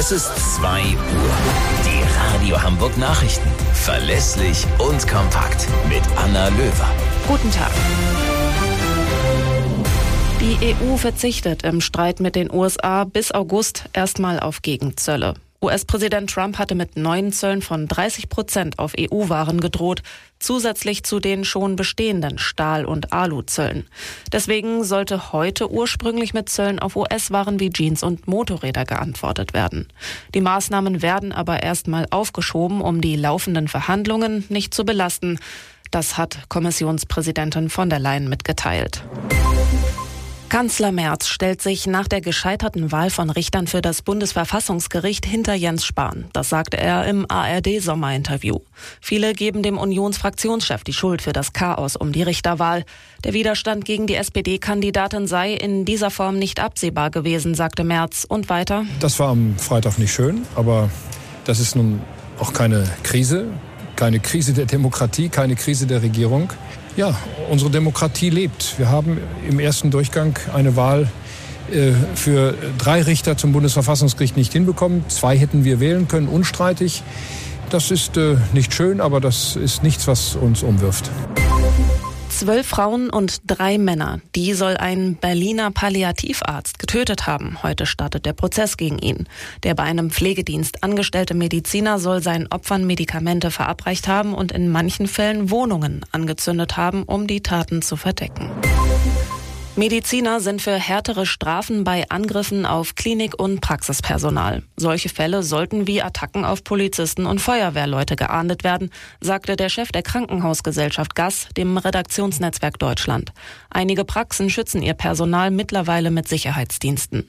Es ist 2 Uhr. Die Radio Hamburg Nachrichten. Verlässlich und kompakt. Mit Anna Löwer. Guten Tag. Die EU verzichtet im Streit mit den USA bis August erstmal auf Gegenzölle. US-Präsident Trump hatte mit neuen Zöllen von 30% auf EU-Waren gedroht, zusätzlich zu den schon bestehenden Stahl- und Aluzöllen. Deswegen sollte heute ursprünglich mit Zöllen auf US-Waren wie Jeans und Motorräder geantwortet werden. Die Maßnahmen werden aber erstmal aufgeschoben, um die laufenden Verhandlungen nicht zu belasten. Das hat Kommissionspräsidentin von der Leyen mitgeteilt. Kanzler Merz stellt sich nach der gescheiterten Wahl von Richtern für das Bundesverfassungsgericht hinter Jens Spahn. Das sagte er im ARD-Sommerinterview. Viele geben dem Unionsfraktionschef die Schuld für das Chaos um die Richterwahl. Der Widerstand gegen die SPD-Kandidatin sei in dieser Form nicht absehbar gewesen, sagte Merz. Und weiter: Das war am Freitag nicht schön, aber das ist nun auch keine Krise. Keine Krise der Demokratie, keine Krise der Regierung. Ja, unsere Demokratie lebt. Wir haben im ersten Durchgang eine Wahl für 3 Richter zum Bundesverfassungsgericht nicht hinbekommen. 2 hätten wir wählen können, unstreitig. Das ist nicht schön, aber das ist nichts, was uns umwirft. 12 Frauen und 3 Männer. Die soll ein Berliner Palliativarzt getötet haben. Heute startet der Prozess gegen ihn. Der bei einem Pflegedienst angestellte Mediziner soll seinen Opfern Medikamente verabreicht haben und in manchen Fällen Wohnungen angezündet haben, um die Taten zu verdecken. Mediziner sind für härtere Strafen bei Angriffen auf Klinik- und Praxispersonal. Solche Fälle sollten wie Attacken auf Polizisten und Feuerwehrleute geahndet werden, sagte der Chef der Krankenhausgesellschaft GAS dem Redaktionsnetzwerk Deutschland. Einige Praxen schützen ihr Personal mittlerweile mit Sicherheitsdiensten.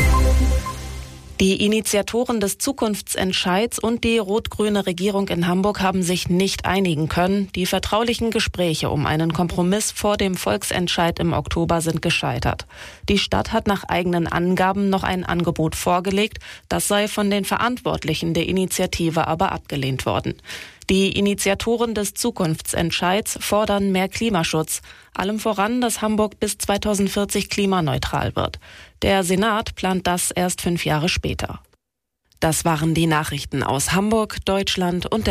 Die Initiatoren des Zukunftsentscheids und die rot-grüne Regierung in Hamburg haben sich nicht einigen können. Die vertraulichen Gespräche um einen Kompromiss vor dem Volksentscheid im Oktober sind gescheitert. Die Stadt hat nach eigenen Angaben noch ein Angebot vorgelegt. Das sei von den Verantwortlichen der Initiative aber abgelehnt worden. Die Initiatoren des Zukunftsentscheids fordern mehr Klimaschutz. Allem voran, dass Hamburg bis 2040 klimaneutral wird. Der Senat plant das erst 5 Jahre später. Das waren die Nachrichten aus Hamburg, Deutschland und